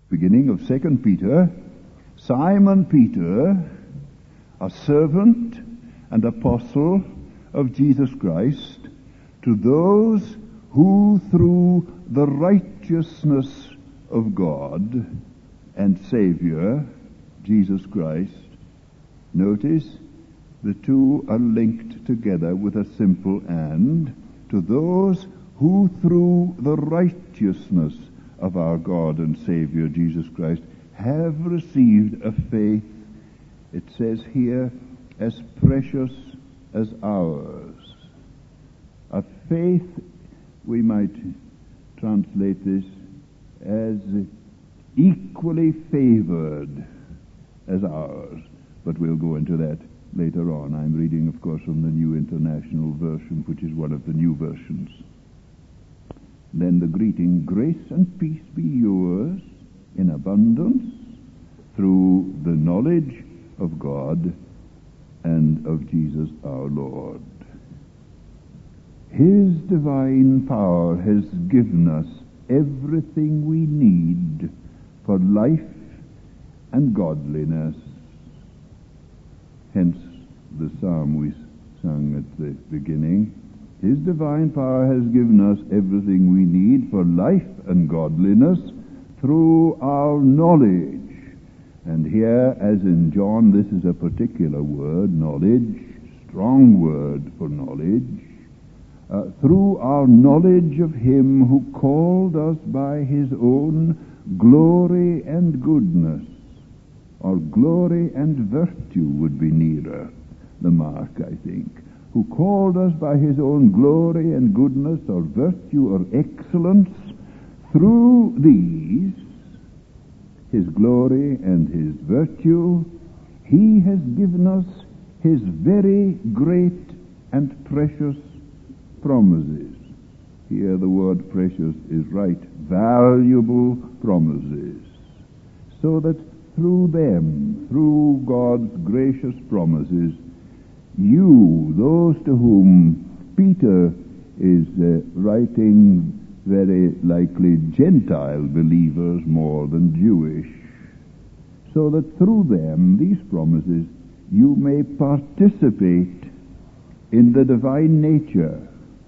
beginning of 2 Peter, Simon Peter, a servant and apostle of Jesus Christ, to those who through the righteousness of God and Savior, Jesus Christ, notice the two are linked together with a simple and, to those who through the righteousness of our God and Savior Jesus Christ have received a faith, it says here, as precious as ours. A faith, we might translate this as equally favored as ours, but we'll go into that later on. I'm reading, of course, from the New International Version, which is one of the new versions. Then the greeting, grace and peace be yours in abundance through the knowledge of God and of Jesus our Lord. His divine power has given us everything we need for life and godliness. Hence the psalm we sung at the beginning. His divine power has given us everything we need for life and godliness through our knowledge. And here, as in John, this is a particular word, knowledge, strong word for knowledge. Through our knowledge of Him who called us by His own glory and goodness, or glory and virtue would be nearer the mark, I think, who called us by His own glory and goodness, or virtue, or excellence. Through these, His glory and His virtue, He has given us His very great and precious promises. Here the word precious is right. Valuable promises. So that through them, through God's gracious promises, you, those to whom Peter is writing, very likely Gentile believers more than Jewish, so that through them, these promises, you may participate in the divine nature,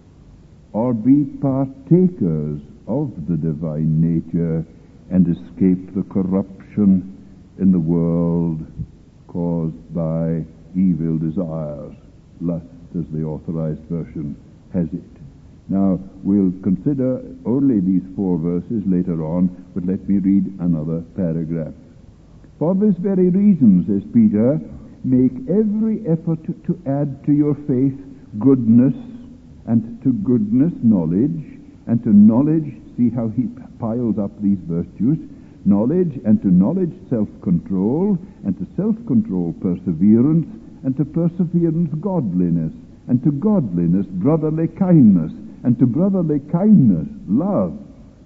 or be partakers of the divine nature, and escape the corruption in the world caused by evil desires, lust, as the Authorized Version has it. Now, we'll consider only these 4 verses later on, but let me read another paragraph. For this very reason, says Peter, make every effort to add to your faith goodness, and to goodness knowledge, and to knowledge, see how he piles up these virtues, knowledge, and to knowledge self-control, and to self-control perseverance, and to perseverance godliness, and to godliness brotherly kindness, and to brotherly kindness love.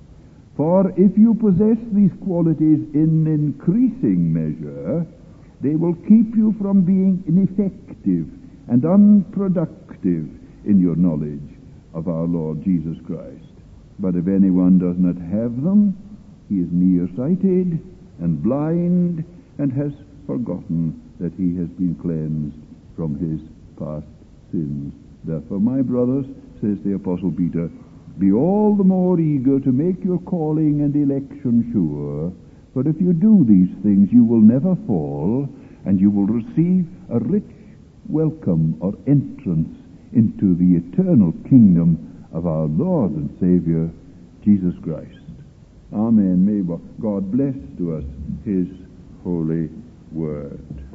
For if you possess these qualities in increasing measure, they will keep you from being ineffective and unproductive in your knowledge of our Lord Jesus Christ. But if anyone does not have them, he is nearsighted and blind, and has forgotten that he has been cleansed from his past sins. Therefore, my brothers, says the Apostle Peter, be all the more eager to make your calling and election sure, for if you do these things, you will never fall, and you will receive a rich welcome or entrance into the eternal kingdom of our Lord and Savior, Jesus Christ. Amen. May God bless to us His holy word.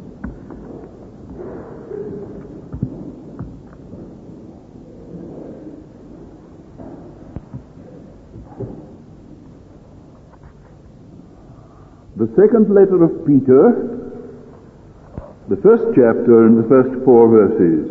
The second letter of Peter, the first chapter and the first 4 verses.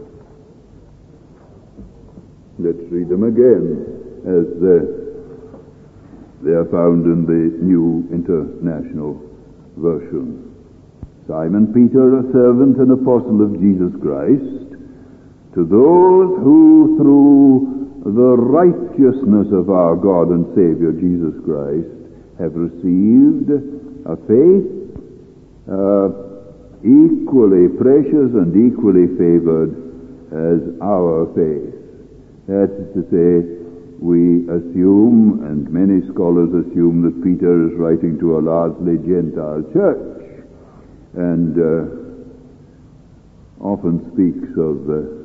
Let's read them again as they are found in the New International Version. Simon Peter, a servant and apostle of Jesus Christ, to those who through the righteousness of our God and Savior Jesus Christ have received a faith equally precious and equally favored as our faith. That is to say, we assume, and many scholars assume, that Peter is writing to a largely Gentile church, and often speaks of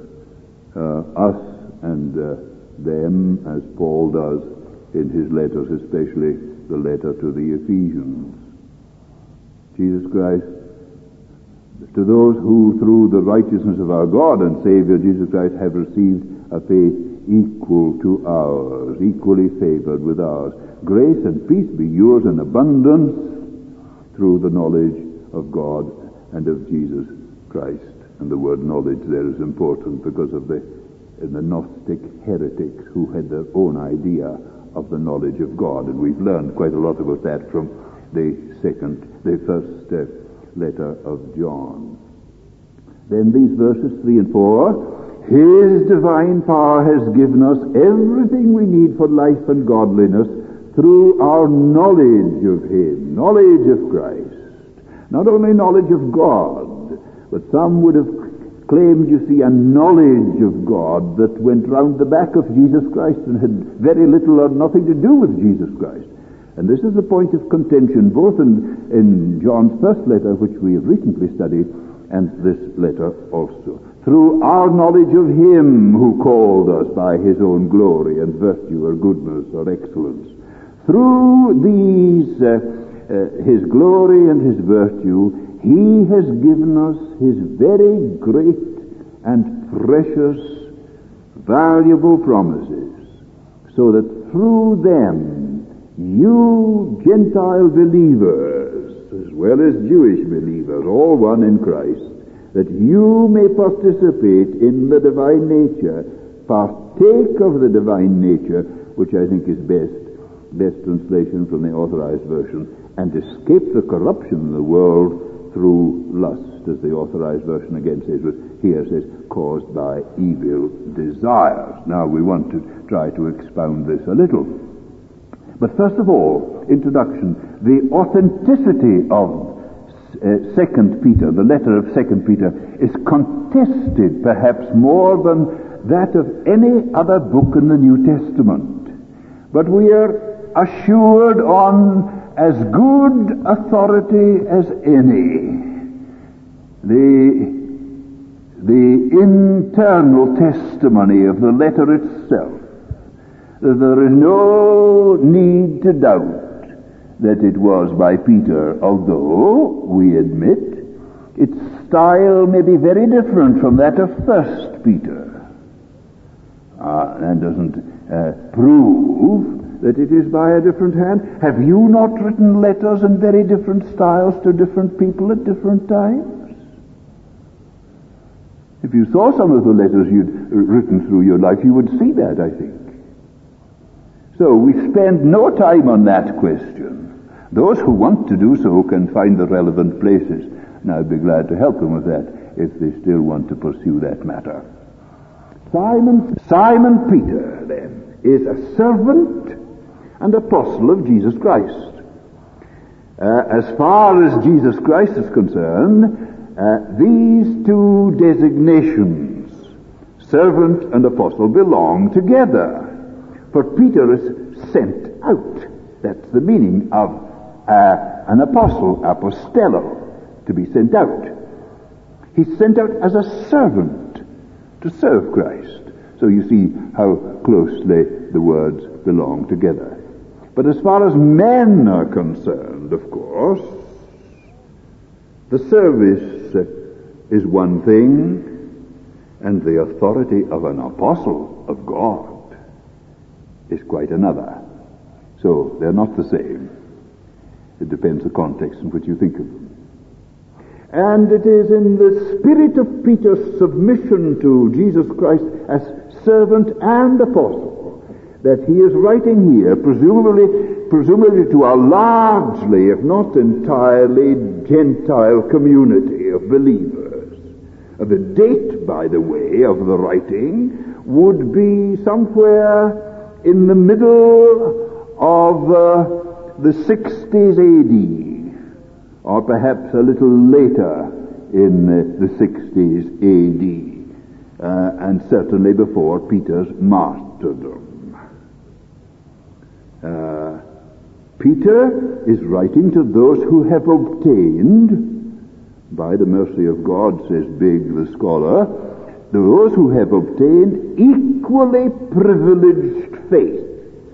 us and them, as Paul does in his letters, especially the letter to the Ephesians. Jesus Christ, to those who through the righteousness of our God and Savior Jesus Christ have received a faith equal to ours, equally favored with ours. Grace and peace be yours in abundance through the knowledge of God and of Jesus Christ. And the word knowledge there is important because of the Gnostic heretics who had their own idea of the knowledge of God. And we've learned quite a lot about that from the first letter of John. Then these verses 3 and 4, His divine power has given us everything we need for life and godliness through our knowledge of Him, knowledge of Christ. Not only knowledge of God, but some would have claimed, you see, a knowledge of God that went round the back of Jesus Christ and had very little or nothing to do with Jesus Christ. And this is a point of contention both in John's first letter, which we have recently studied, and this letter also. Through our knowledge of Him who called us by His own glory and virtue or goodness or excellence. Through these, His glory and His virtue, He has given us His very great and precious, valuable promises, so that through them you Gentile believers, as well as Jewish believers, all one in Christ, that you may participate in the divine nature, partake of the divine nature, which I think is best translation from the Authorized Version, and escape the corruption of the world through lust, as the Authorized Version again says, but here says, caused by evil desires. Now we want to try to expound this a little. But first of all, introduction, the authenticity of 2 Peter, the letter of 2 Peter, is contested perhaps more than that of any other book in the New Testament. But we are assured on as good authority as any the internal testimony of the letter itself, that there is no need to doubt that it was by Peter, although, we admit, its style may be very different from that of 1 Peter. That doesn't prove that it is by a different hand. Have you not written letters in very different styles to different people at different times? If you saw some of the letters you'd written through your life, you would see that, I think. So we spend no time on that question. Those who want to do so can find the relevant places, and I'd be glad to help them with that if they still want to pursue that matter. Simon Peter, then, is a servant and apostle of Jesus Christ. As far as Jesus Christ is concerned, these two designations, servant and apostle, belong together. For Peter is sent out. That's the meaning of an apostle, apostello, to be sent out. He's sent out as a servant to serve Christ. So you see how closely the words belong together. But as far as men are concerned, of course, the service is one thing, and the authority of an apostle of God is quite another. So they're not the same. It depends the context in which you think of them. And it is in the spirit of Peter's submission to Jesus Christ as servant and apostle that he is writing here, presumably to a largely, if not entirely, Gentile community of believers. The date, by the way, of the writing would be somewhere in the middle of the 60s AD, or perhaps a little later in the 60s AD, and certainly before Peter's martyrdom. Peter is writing to those who have obtained, by the mercy of God, says Bigg the scholar, those who have obtained equally privileged faith.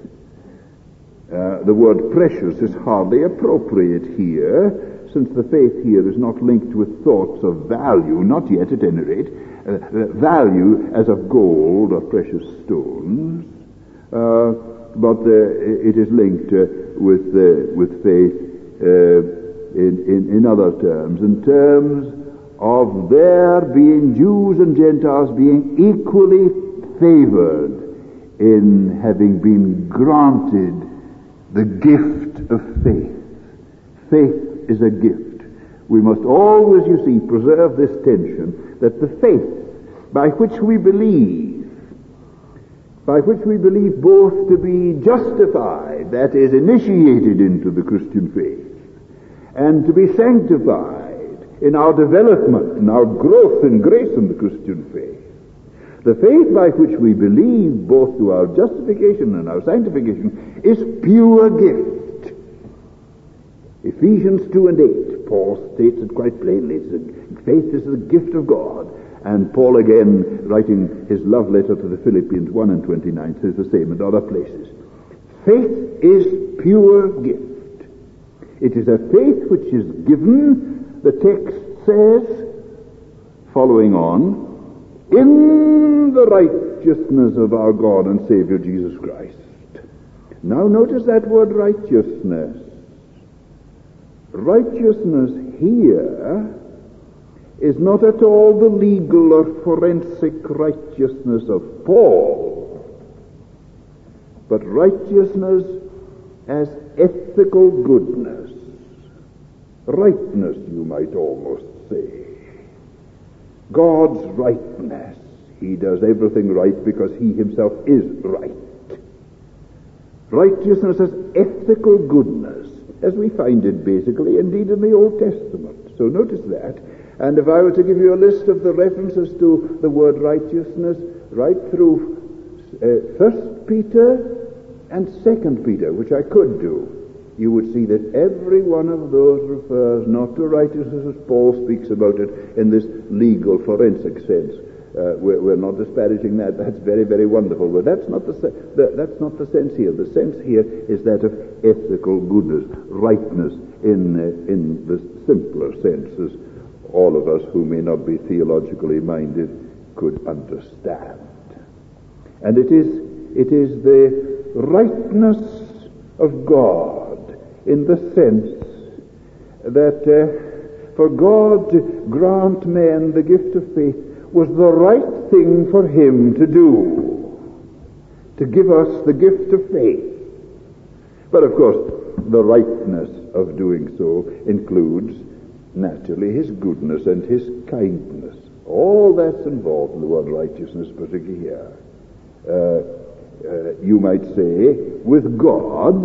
The word precious is hardly appropriate here, since the faith here is not linked with thoughts of value, not yet at any rate, value as of gold or precious stones, but it is linked with faith in other terms, in terms of their being Jews and Gentiles being equally favored in having been granted the gift of faith. Faith is a gift. We must always, you see, preserve this tension that the faith by which we believe both to be justified, that is, initiated into the Christian faith, and to be sanctified in our development, in our growth in grace in the Christian faith. The faith by which we believe both to our justification and our sanctification is pure gift. Ephesians 2 and 8, Paul states it quite plainly. Faith is the gift of God. And Paul again, writing his love letter to the Philippians 1 and 29, says the same in other places. Faith is pure gift. It is a faith which is given, the text says, following on, in the righteousness of our God and Savior Jesus Christ. Now notice that word righteousness. Righteousness here is not at all the legal or forensic righteousness of Paul, but righteousness as ethical goodness. Rightness, you might almost say. God's rightness. He does everything right because he himself is right. Righteousness as ethical goodness, as we find it basically, indeed, in the Old Testament. So notice that. And if I were to give you a list of the references to the word righteousness right through 1 Peter and 2 Peter, which I could do, you would see that every one of those refers not to righteousness as Paul speaks about it in this legal forensic sense. We're not disparaging that. That's very, very wonderful. But that's not the sense here. The sense here is that of ethical goodness, rightness in the simpler senses all of us who may not be theologically minded could understand. And it is the rightness of God in the sense that for God to grant men the gift of faith was the right thing for him to do, to give us the gift of faith. But of course, the rightness of doing so includes naturally his goodness and his kindness. All that's involved in the word righteousness, particularly here. You might say, with God,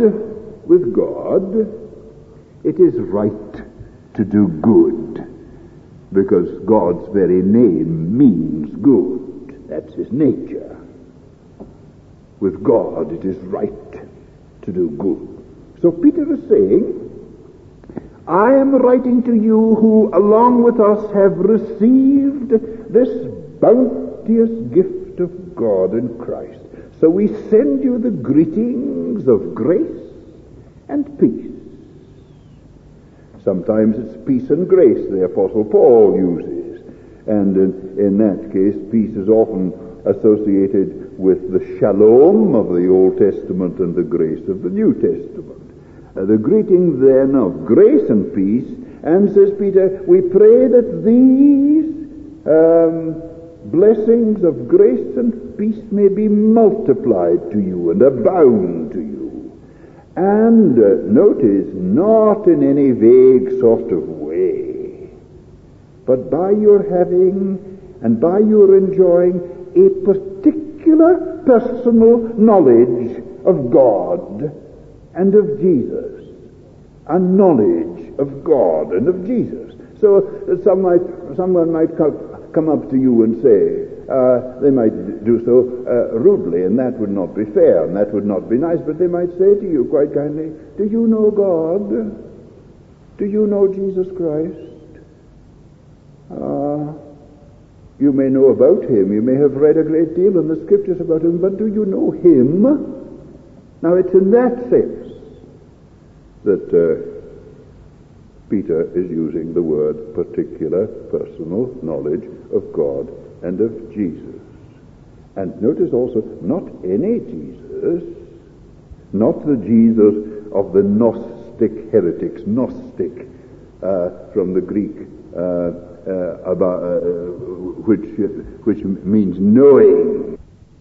it is right to do good, because God's very name means good. That's his nature. With God, it is right to do good. So Peter is saying, I am writing to you who, along with us, have received this bounteous gift of God in Christ. So we send you the greetings of grace and peace. Sometimes it's peace and grace the Apostle Paul uses. And in that case, peace is often associated with the shalom of the Old Testament and the grace of the New Testament. The greeting then of grace and peace, and says Peter, we pray that these blessings of grace and peace may be multiplied to you and abound to you. And notice, not in any vague sort of way, but by your having and by your enjoying a particular personal knowledge of God and of Jesus. a knowledge of God and of Jesus. So someone might come up to you and say, they might do so rudely, and that would not be fair, and that would not be nice, but they might say to you quite kindly, do you know God? Do you know Jesus Christ? You may know about him, you may have read a great deal in the scriptures about him, but do you know him? Now it's in that sense that Peter is using the word particular personal knowledge of God and of Jesus. And notice also, not any Jesus, not the Jesus of the Gnostic heretics, Gnostic from the Greek, which means knowing.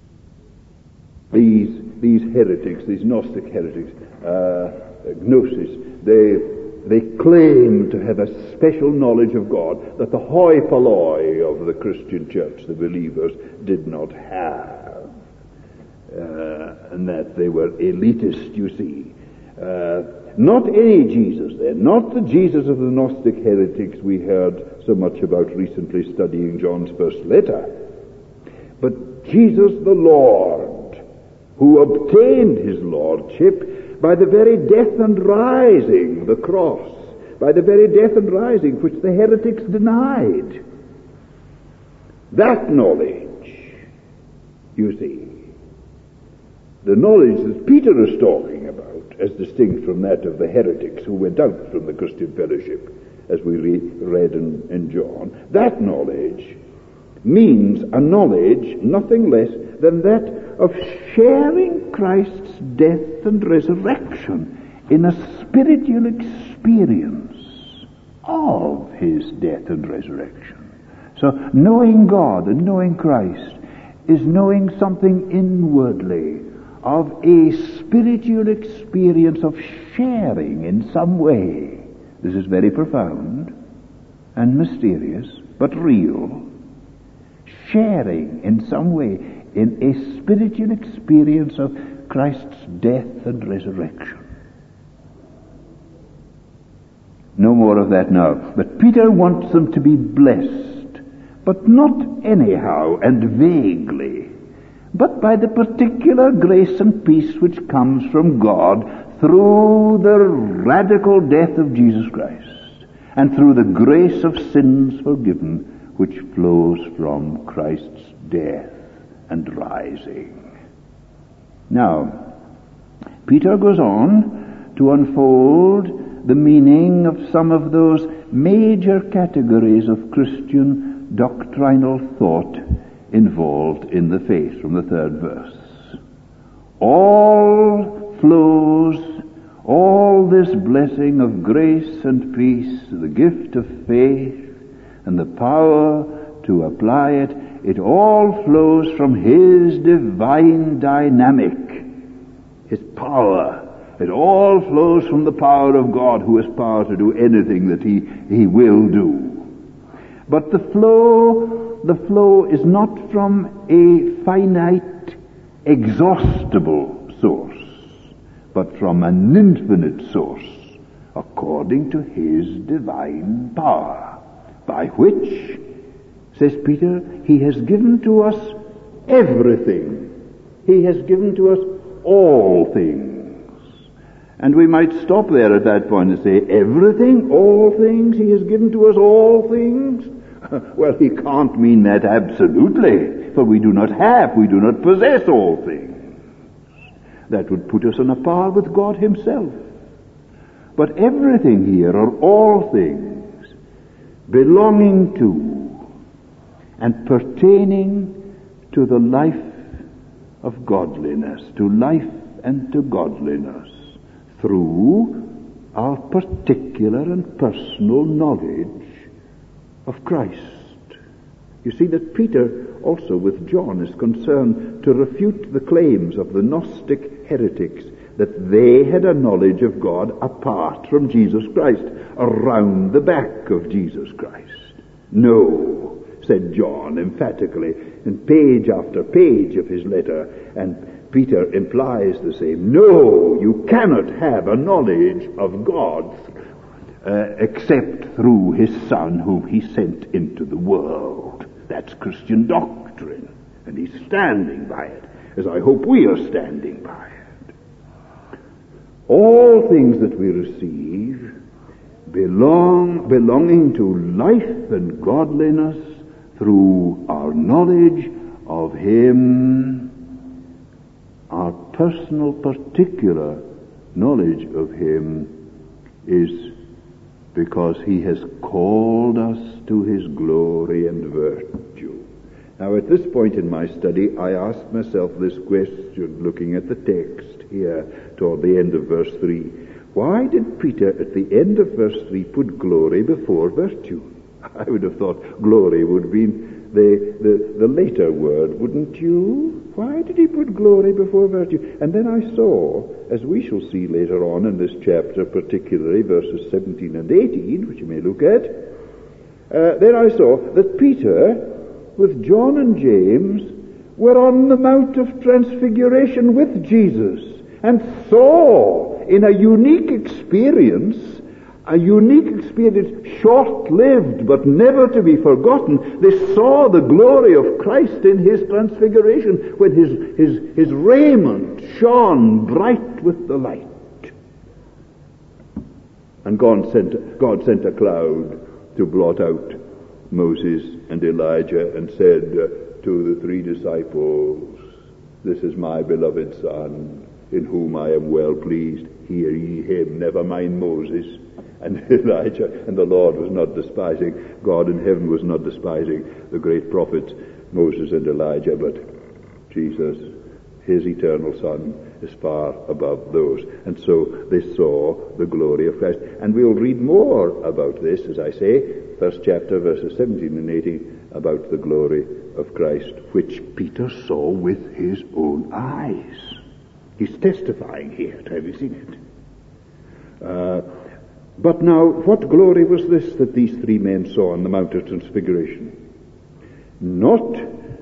These heretics, these Gnostic heretics, Gnosis, they claim to have a special knowledge of God that the hoi polloi of the Christian church, the believers, did not have. And that they were elitist, you see. Not any Jesus then, not the Jesus of the Gnostic heretics we heard so much about recently studying John's first letter, but Jesus the Lord, who obtained his lordship by the very death and rising, the cross, by the very death and rising which the heretics denied. That knowledge, you see, the knowledge that Peter is talking about, as distinct from that of the heretics who went out from the Christian fellowship, as we read in John, that knowledge means a knowledge nothing less than that of sharing Christ's death and resurrection in a spiritual experience of his death and resurrection. So knowing God and knowing Christ is knowing something inwardly of a spiritual experience of sharing in some way. This is very profound and mysterious, but real. Sharing in some way in a spiritual experience of Christ's death and resurrection. No more of that now. But Peter wants them to be blessed, but not anyhow and vaguely, but by the particular grace and peace which comes from God through the radical death of Jesus Christ, and through the grace of sins forgiven which flows from Christ's death and rising. Now, Peter goes on to unfold the meaning of some of those major categories of Christian doctrinal thought involved in the faith from the third verse. All this blessing of grace and peace, the gift of faith and the power to apply it, it all flows from his divine dynamic, his power. It all flows from the power of God, who has power to do anything that he will do. But the flow is not from a finite, exhaustible source, but from an infinite source, according to his divine power, by which, says Peter, he has given to us everything. He has given to us all things. And we might stop there at that point and say, everything, all things, he has given to us all things? Well, he can't mean that absolutely, for we do not possess all things. That would put us on a par with God himself. But everything here are all things belonging to and pertaining to the life of godliness, to life and to godliness, through our particular and personal knowledge of Christ. You see that Peter also with John is concerned to refute the claims of the Gnostic heretics that they had a knowledge of God apart from Jesus Christ, around the back of Jesus Christ. No, said John emphatically in page after page of his letter, and Peter implies the same. No, you cannot have a knowledge of God except through his Son whom he sent into the world. That's Christian doctrine, and he's standing by it, as I hope we are standing by it. All things that we receive belonging to life and godliness through our knowledge of him, our personal, particular knowledge of him is because he has called us to his glory and virtue. Now, at this point in my study, I asked myself this question, looking at the text here toward the end of verse 3. Why did Peter, at the end of verse 3, put glory before virtue? I would have thought glory would be the later word, wouldn't you? Why did he put glory before virtue? And then I saw, as we shall see later on in this chapter, particularly verses 17 and 18, which you may look at, then I saw that Peter, with John and James, were on the Mount of Transfiguration with Jesus, and saw in a unique experience, short-lived but never to be forgotten. They saw the glory of Christ in his transfiguration, when his raiment shone bright with the light. And God sent a cloud to blot out Moses and Elijah, and said to the three disciples, "This is my beloved Son, in whom I am well pleased. Hear ye him." Never mind Moses and Elijah. And the Lord was not despising, God in heaven was not despising the great prophets Moses and Elijah, but Jesus, his eternal Son, is far above those. And so they saw the glory of Christ. And we'll read more about this, as I say, first chapter, verses 17 and 18, about the glory of Christ, which Peter saw with his own eyes. He's testifying here. Have you seen it? But now, what glory was this that these three men saw on the Mount of Transfiguration? Not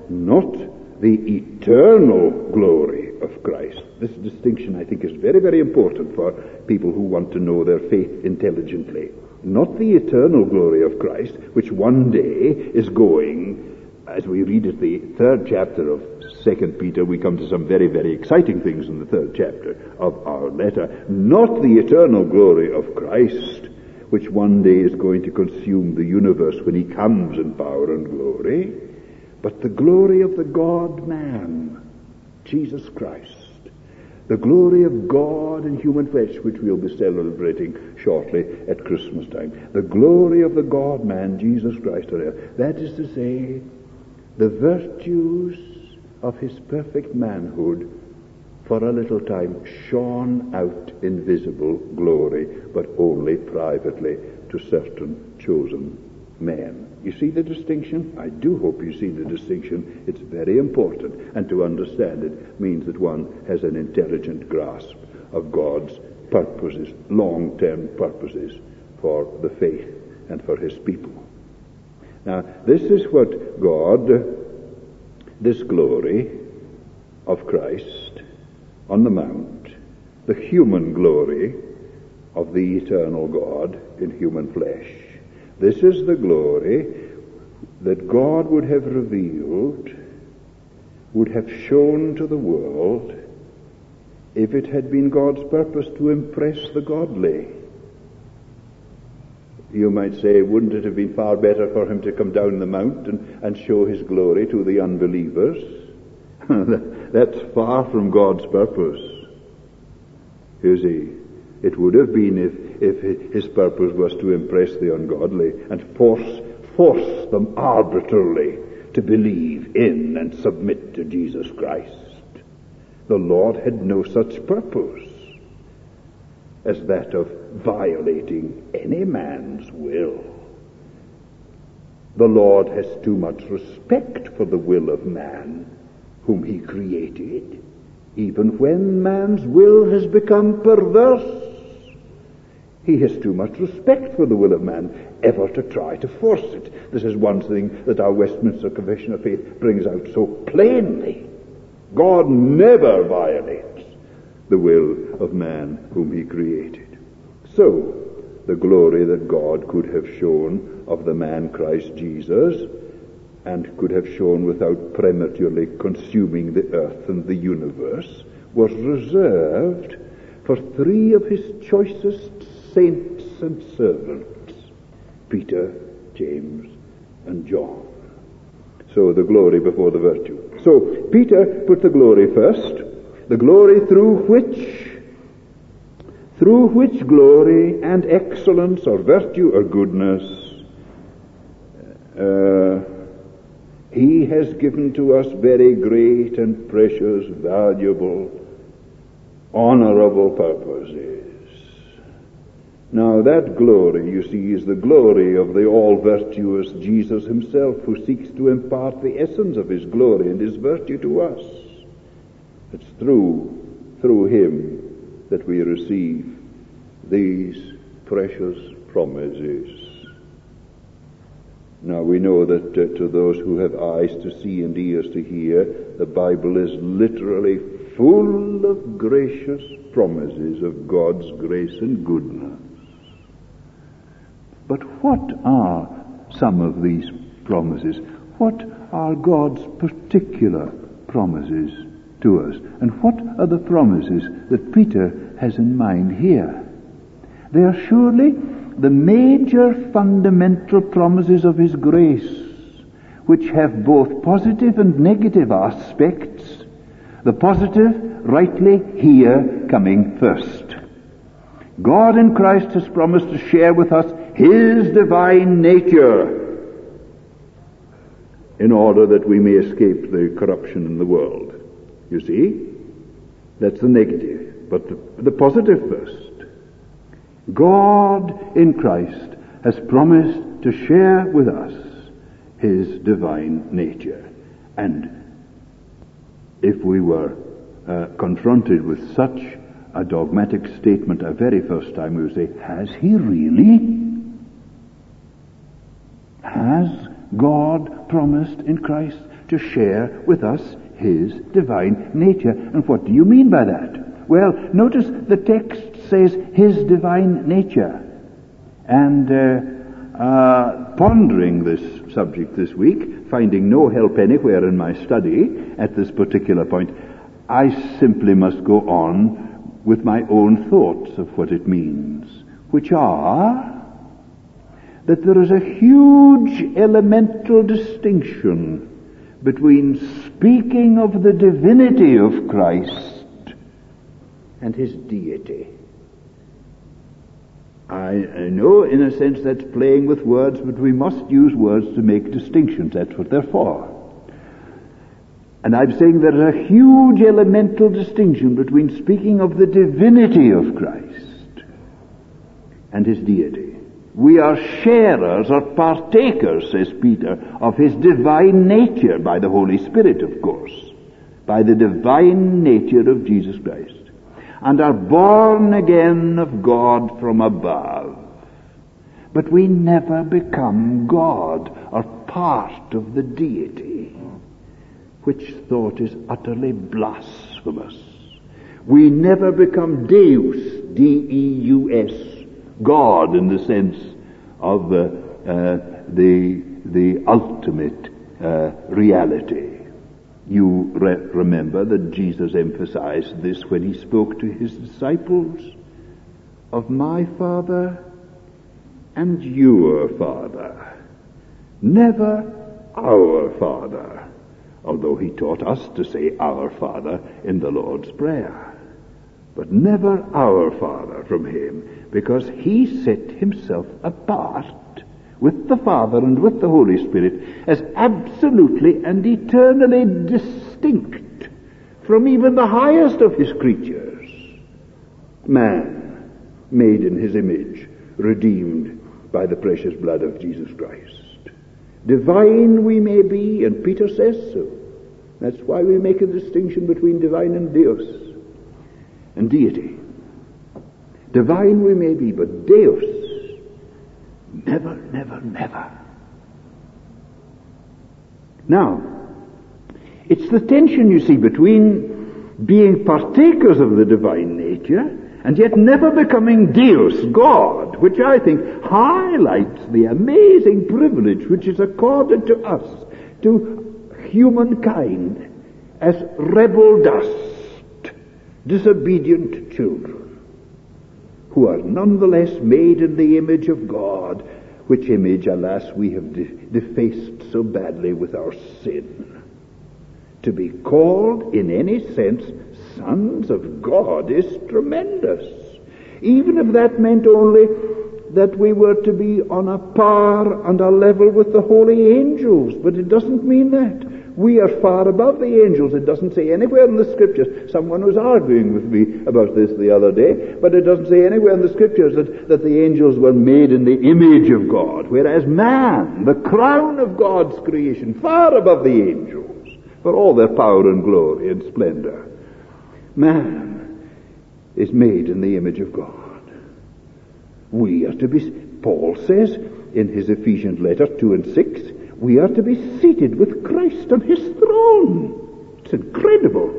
the eternal glory of Christ. This distinction, I think, is very, very important for people who want to know their faith intelligently. Not the eternal glory of Christ, which one day is going, as we read at the third chapter of 2 Peter, we come to some very, very exciting things in the third chapter of our letter. Not the eternal glory of Christ, which one day is going to consume the universe when he comes in power and glory, but the glory of the God-man, Jesus Christ. The glory of God in human flesh, which we'll be celebrating shortly at Christmas time. The glory of the God-man, Jesus Christ on earth. That is to say, the virtues of his perfect manhood for a little time shone out in visible glory, but only privately to certain chosen men. You see the distinction? I do hope you see the distinction. It's very important, and to understand it means that one has an intelligent grasp of God's purposes, long-term purposes for the faith and for his people. Now, this is what God, this glory of Christ on the Mount, the human glory of the eternal God in human flesh. This is the glory that God would have revealed, would have shown to the world, if it had been God's purpose to impress the godly. You might say, wouldn't it have been far better for him to come down the mount and show his glory to the unbelievers? That's far from God's purpose. You see, it would have been if his purpose was to impress the ungodly and force them arbitrarily to believe in and submit to Jesus Christ. The Lord had no such purpose as that of violating any man's will. The Lord has too much respect for the will of man, whom he created, even when man's will has become perverse. He has too much respect for the will of man ever to try to force it. This is one thing that our Westminster Confession of Faith brings out so plainly. God never violates the will of man whom he created. So, the glory that God could have shown of the man Christ Jesus, and could have shown without prematurely consuming the earth and the universe, was reserved for three of his choicest saints and servants, Peter, James, and John. So the glory before the virtue. So Peter put the glory first, the glory through which glory and excellence or virtue or goodness he has given to us very great and precious, valuable, honorable purposes. Now that glory, you see, is the glory of the all-virtuous Jesus himself, who seeks to impart the essence of his glory and his virtue to us. It's through him that we receive these precious promises. Now we know that to those who have eyes to see and ears to hear, the Bible is literally full of gracious promises of God's grace and goodness. But what are some of these promises? What are God's particular promises to us? And what are the promises that Peter has in mind here? They are surely the major fundamental promises of his grace, which have both positive and negative aspects. The positive, rightly here, coming first. God in Christ has promised to share with us his divine nature in order that we may escape the corruption in the world. You see? That's the negative. But the positive first. God in Christ has promised to share with us his divine nature. And if we were confronted with such a dogmatic statement a very first time, we would say, has he really? Has God promised in Christ to share with us his divine nature? And what do you mean by that? Well, notice the text says his divine nature. And pondering this subject this week, finding no help anywhere in my study at this particular point, I simply must go on with my own thoughts of what it means, which are that there is a huge elemental distinction between speaking of the divinity of Christ and his deity. I know, in a sense, that's playing with words, but we must use words to make distinctions. That's what they're for. And I'm saying there's a huge elemental distinction between speaking of the divinity of Christ and his deity. We are sharers or partakers, says Peter, of his divine nature by the Holy Spirit, of course, by the divine nature of Jesus Christ, and are born again of God from above. But we never become God or part of the deity, which thought is utterly blasphemous. We never become Deus, D-E-U-S, God in the sense of the ultimate reality. You remember that Jesus emphasized this when he spoke to his disciples of my Father and your Father, never our Father, although he taught us to say our Father in the Lord's Prayer, but never our Father from him, because he set himself apart with the Father and with the Holy Spirit as absolutely and eternally distinct from even the highest of his creatures, man, made in his image, redeemed by the precious blood of Jesus Christ. Divine we may be, and Peter says so. That's why we make a distinction between divine and Deus and deity. Divine we may be, but Deus, never, never, never. Now, It's the tension, you see, between being partakers of the divine nature and yet never becoming Deus, God, which I think highlights the amazing privilege which is accorded to us, to humankind, as rebel dust, disobedient children, who are nonetheless made in the image of God, which image, alas, we have defaced so badly with our sin. To be called, in any sense, sons of God is tremendous. Even if that meant only that we were to be on a par and a level with the holy angels. But it doesn't mean that. We are far above the angels. It doesn't say anywhere in the Scriptures. Someone was arguing with me about this the other day, but it doesn't say anywhere in the Scriptures that the angels were made in the image of God, whereas man, the crown of God's creation, far above the angels, for all their power and glory and splendor, man is made in the image of God. We are to be, Paul says in his Ephesians letter 2 and 6, we are to be seated with Christ on his throne. It's incredible.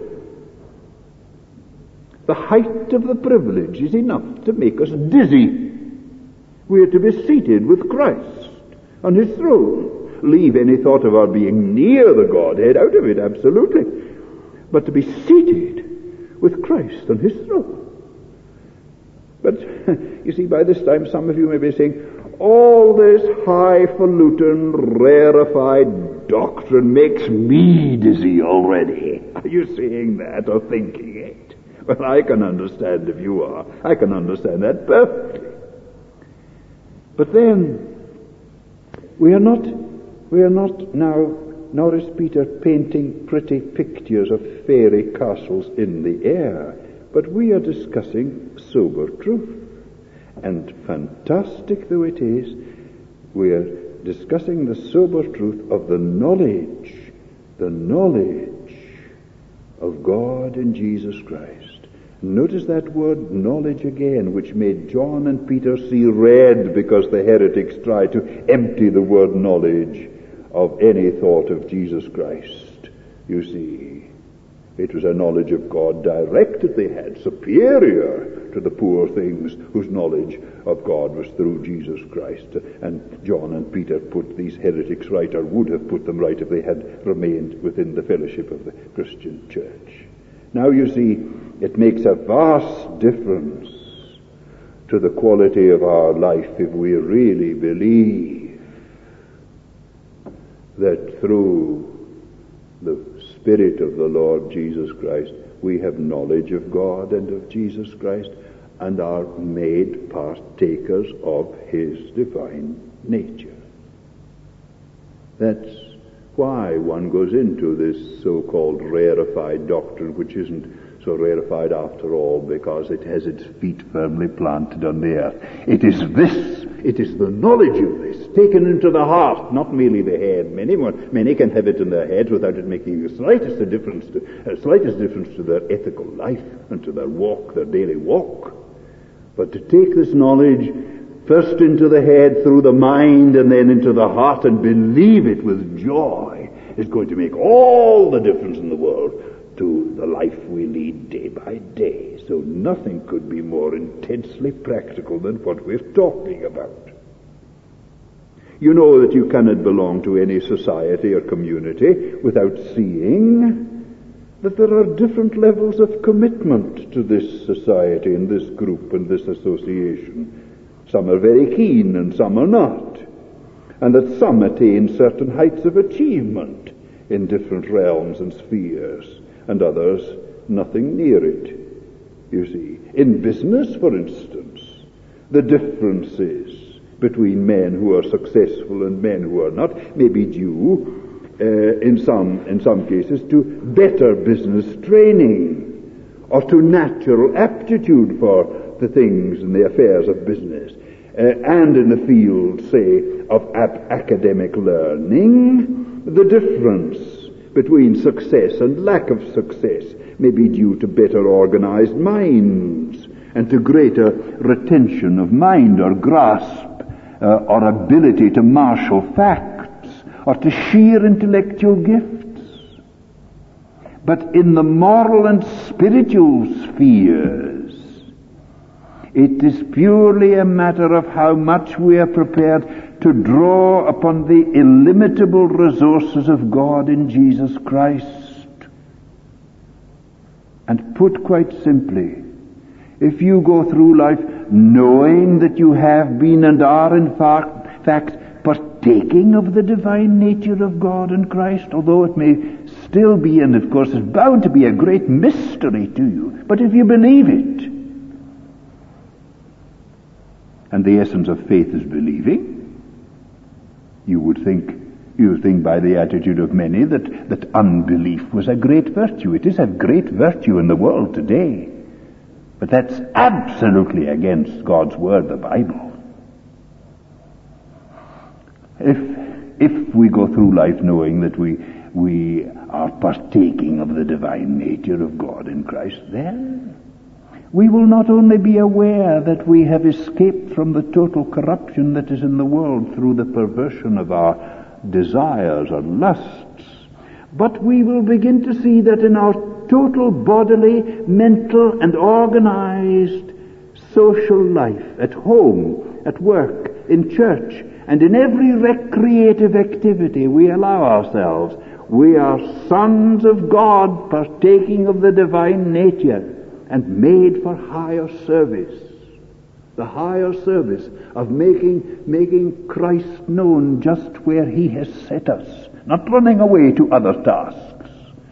The height of the privilege is enough to make us dizzy. We are to be seated with Christ on his throne. Leave any thought of our being near the Godhead out of it, absolutely. But to be seated with Christ on his throne. But, you see, by this time some of you may be saying, all this highfalutin, rarefied doctrine makes me dizzy already. Are you saying that or thinking it? Well, I can understand if you are. I can understand that perfectly. But then, we are not now, nor is Peter painting pretty pictures of fairy castles in the air, but we are discussing sober truth. And fantastic though it is, we are discussing the sober truth of the knowledge of God in Jesus Christ. Notice that word knowledge again, which made John and Peter see red because the heretics tried to empty the word knowledge of any thought of Jesus Christ. You see, it was a knowledge of God direct that they had, superior to the poor things whose knowledge of God was through Jesus Christ. And John and Peter put these heretics right, or would have put them right if they had remained within the fellowship of the Christian church. Now you see, it makes a vast difference to the quality of our life if we really believe that through the Spirit of the Lord Jesus Christ we have knowledge of God and of Jesus Christ and are made partakers of his divine nature. That's why one goes into this so-called rarefied doctrine, which isn't so rarefied after all, because it has its feet firmly planted on the earth. It is the knowledge of this, taken into the heart, not merely the head. Many can have it in their heads without it making the slightest difference to their ethical life and to their walk, their daily walk. But to take this knowledge first into the head, through the mind, and then into the heart, and believe it with joy, is going to make all the difference in the world to the life we lead day by day. So nothing could be more intensely practical than what we're talking about. You know that you cannot belong to any society or community without seeing that there are different levels of commitment to this society and this group and this association. Some are very keen and some are not. And that some attain certain heights of achievement in different realms and spheres, and others nothing near it. You see, in business, for instance, the differences between men who are successful and men who are not may be due in some cases to better business training or to natural aptitude for the things and the affairs of business. And in the field, say, of academic learning, the difference between success and lack of success may be due to better organized minds and to greater retention of mind or grasp or ability to marshal facts or to sheer intellectual gifts. but in the moral and spiritual spheres. It is purely a matter of how much we are prepared to draw upon the illimitable resources of God in Jesus Christ. And put quite simply, if you go through life knowing that you have been and are in fact partaking of the divine nature of God in Christ, although it may still be, and of course is bound to be, a great mystery to you, but if you believe it, and the essence of faith is believing, you would think by the attitude of many that unbelief was a great virtue. It is a great virtue in the world today. But that's absolutely against God's Word, the Bible. If we go through life knowing that we are partaking of the divine nature of God in Christ, then we will not only be aware that we have escaped from the total corruption that is in the world through the perversion of our desires or lusts, but we will begin to see that in our total bodily, mental, and organized social life, at home, at work, in church, and in every recreative activity we allow ourselves, we are sons of God, partaking of the divine nature, and made for higher service. The higher service of making Christ known just where He has set us, not running away to other tasks,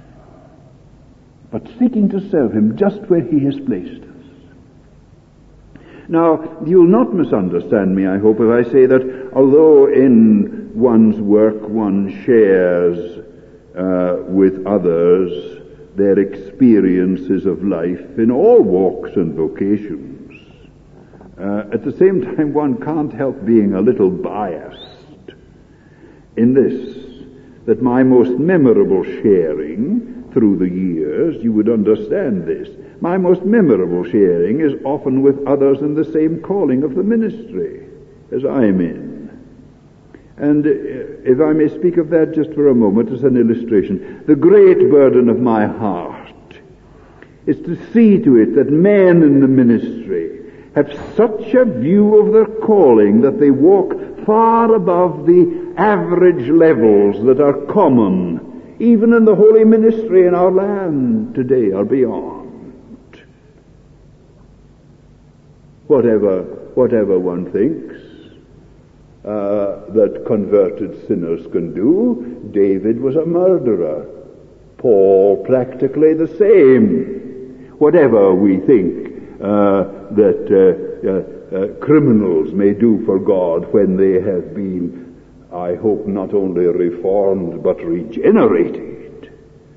but seeking to serve Him just where He has placed us. Now, you'll not misunderstand me, I hope, if I say that although in one's work one shares with others their experiences of life in all walks and vocations, at the same time one can't help being a little biased in this, that my most memorable sharing through the years, you would understand this, my most memorable sharing is often with others in the same calling of the ministry as I am in. And if I may speak of that just for a moment as an illustration, the great burden of my heart is to see to it that men in the ministry have such a view of their calling that they walk far above the average levels that are common, even in the holy ministry in our land today or beyond. Whatever one thinks that converted sinners can do, David was a murderer. Paul practically the same. Whatever we think that criminals may do for God when they have been, I hope, not only reformed but regenerated,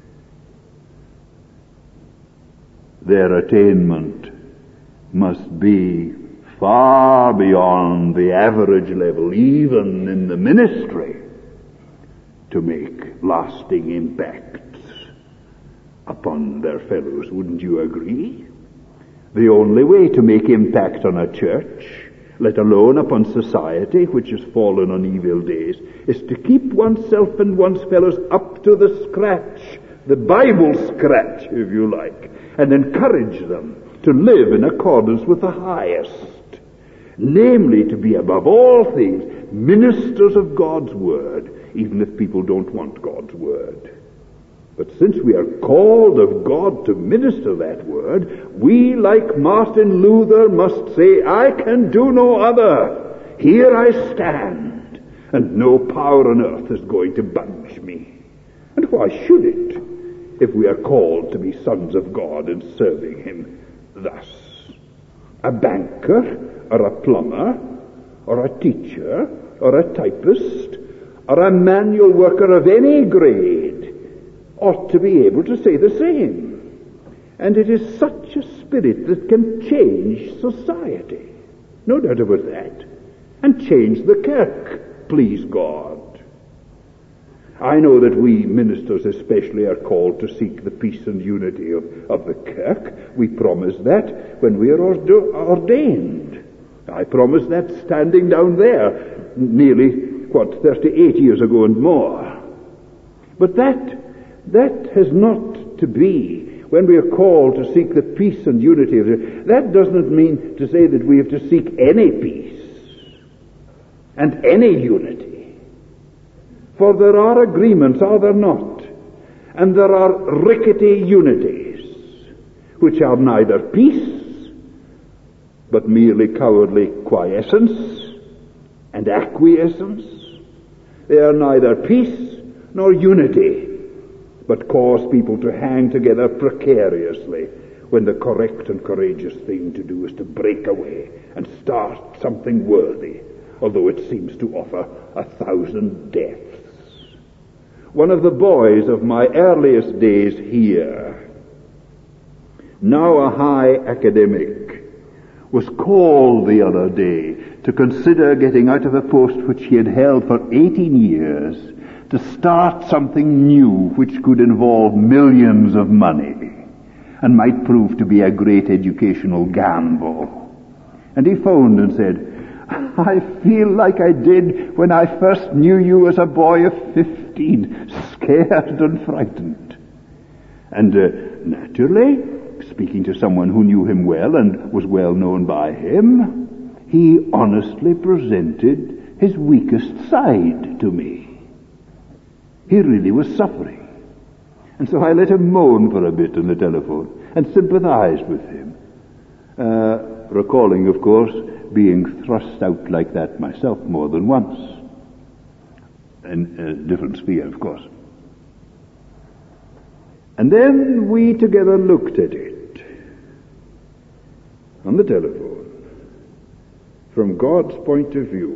their attainment must be far beyond the average level, even in the ministry, to make lasting impacts upon their fellows. Wouldn't you agree? The only way to make impact on a church, let alone upon society which has fallen on evil days, is to keep oneself and one's fellows up to the scratch, the Bible scratch, if you like, and encourage them to live in accordance with the highest, namely to be above all things ministers of God's Word, even if people don't want God's Word. But since we are called of God to minister that Word, we, like Martin Luther, must say, I can do no other. Here I stand, and no power on earth is going to budge me. And why should it, if we are called to be sons of God and serving Him thus? A banker, or a plumber, or a teacher, or a typist, or a manual worker of any grade ought to be able to say the same. And it is such a spirit that can change society. No doubt about that. And change the kirk, please God. I know that we ministers especially are called to seek the peace and unity of the kirk. We promise that when we are ordained. I promised that standing down there nearly, 38 years ago and more. But that has not to be, when we are called to seek the peace and unity of it, that doesn't mean to say that we have to seek any peace and any unity. For there are agreements, are there not? And there are rickety unities, which are neither peace, but merely cowardly quiescence and acquiescence. They are neither peace nor unity, but cause people to hang together precariously when the correct and courageous thing to do is to break away and start something worthy, although it seems to offer 1,000 deaths. One of the boys of my earliest days here, now a high academic, was called the other day to consider getting out of a post which he had held for 18 years to start something new which could involve millions of money and might prove to be a great educational gamble. And he phoned and said, "I feel like I did when I first knew you as a boy of 15, scared and frightened." And naturally, speaking to someone who knew him well and was well known by him, he honestly presented his weakest side to me. He really was suffering. And so I let him moan for a bit on the telephone and sympathized with him, recalling, of course, being thrust out like that myself more than once. In a different sphere, of course. And then we together looked at it on the telephone from God's point of view.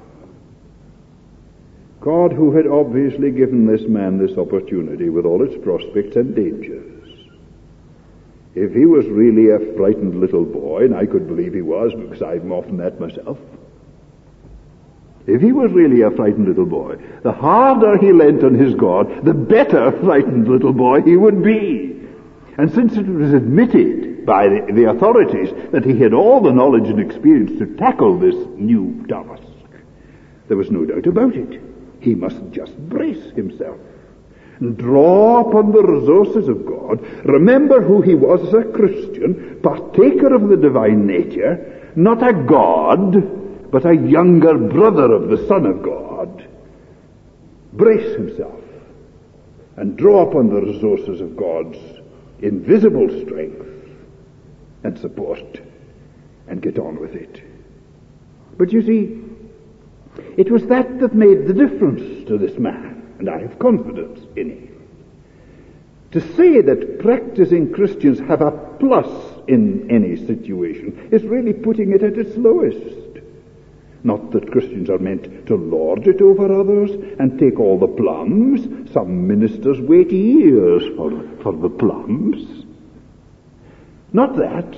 God, who had obviously given this man this opportunity with all its prospects and dangers. If he was really a frightened little boy, and I could believe he was because I'm often that myself, if he was really a frightened little boy, the harder he leant on his God, the better frightened little boy he would be. And since it was admitted by the authorities that he had all the knowledge and experience to tackle this new task, there was no doubt about it. He must just brace himself and draw upon the resources of God, remember who he was as a Christian, partaker of the divine nature, not a god, but a younger brother of the Son of God. Brace himself and draw upon the resources of God's invisible strength and support and get on with it. But you see, it was that made the difference to this man, and I have confidence in him. To say that practicing Christians have a plus in any situation is really putting it at its lowest. Not that Christians are meant to lord it over others and take all the plums. Some ministers wait years for the plums. Not that.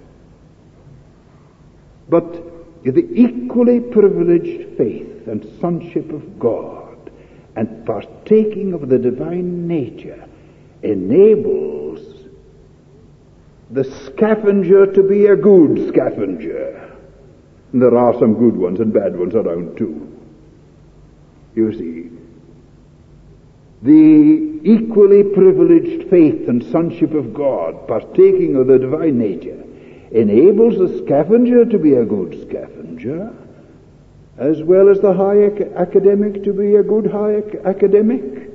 But the equally privileged faith and sonship of God and partaking of the divine nature enables the scavenger to be a good scavenger. And there are some good ones and bad ones around too. You see, the equally privileged faith and sonship of God, partaking of the divine nature, enables the scavenger to be a good scavenger, as well as the high academic to be a good high academic.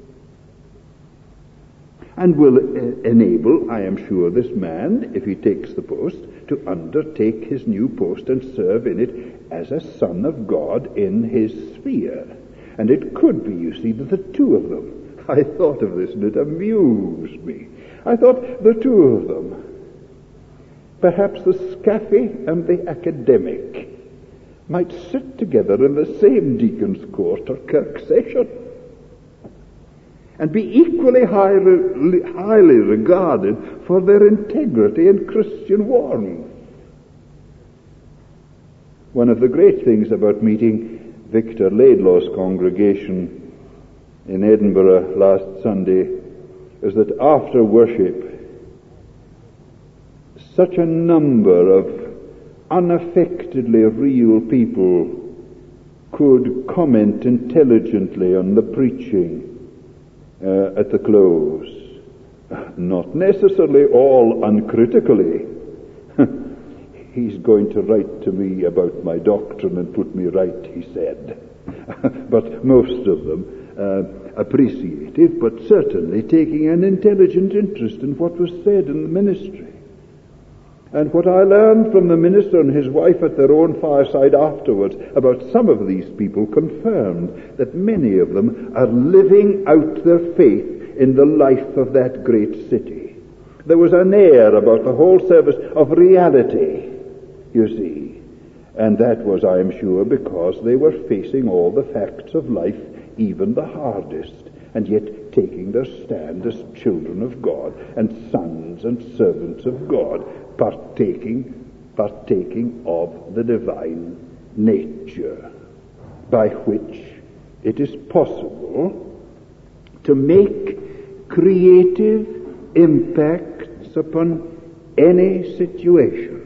And will enable, I am sure, this man, if he takes the post, to undertake his new post and serve in it as a son of God in his sphere. And it could be, you see, that the two of them, I thought of this and it amused me. I thought the two of them, perhaps the scaffe and the academic, might sit together in the same deacon's court or kirk session and be equally highly regarded for their integrity and Christian warmth. One of the great things about meeting Victor Laidlaw's congregation in Edinburgh last Sunday is that after worship, such a number of unaffectedly real people could comment intelligently on the preaching at the close. not necessarily all uncritically. He's going to write to me about my doctrine and put me right, he said. But most of them appreciative, but certainly taking an intelligent interest in what was said in the ministry. And what I learned from the minister and his wife at their own fireside afterwards about some of these people confirmed that many of them are living out their faith in the life of that great city. There was an air about the whole service of reality, you see. And that was, I am sure, because they were facing all the facts of life, even the hardest, and yet taking their stand as children of God and sons and servants of God, partaking of the divine nature, by which it is possible to make creative impacts upon any situation,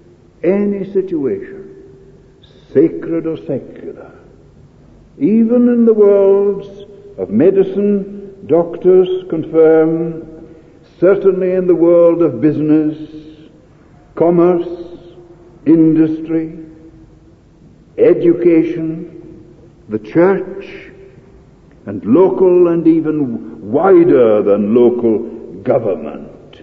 sacred or secular. Even in the worlds of medicine, doctors confirm, certainly in the world of business, commerce, industry, education, the church, and local and even wider than local government.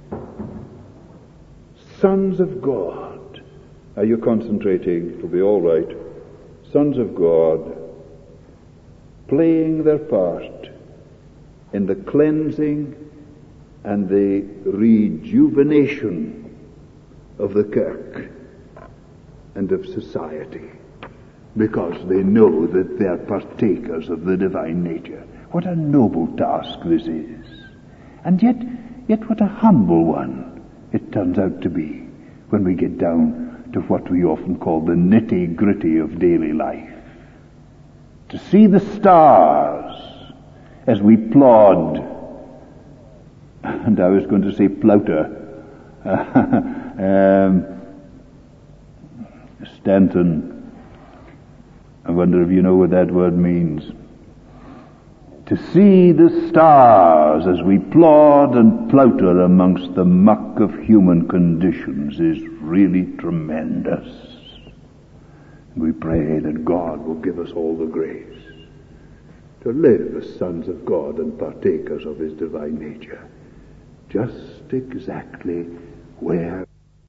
Sons of God. Are you concentrating? It'll be all right. Sons of God playing their part in the cleansing and the rejuvenation of the kirk and of society, because they know that they are partakers of the divine nature. What a noble task this is, and yet what a humble one it turns out to be when we get down to what we often call the nitty-gritty of daily life. To see the stars as we plod, and I was going to say plouter, Stanton, I wonder if you know what that word means. To see the stars as we plod and plouter amongst the muck of human conditions is really tremendous. We pray that God will give us all the grace to live as sons of God and partakers of His divine nature, just exactly where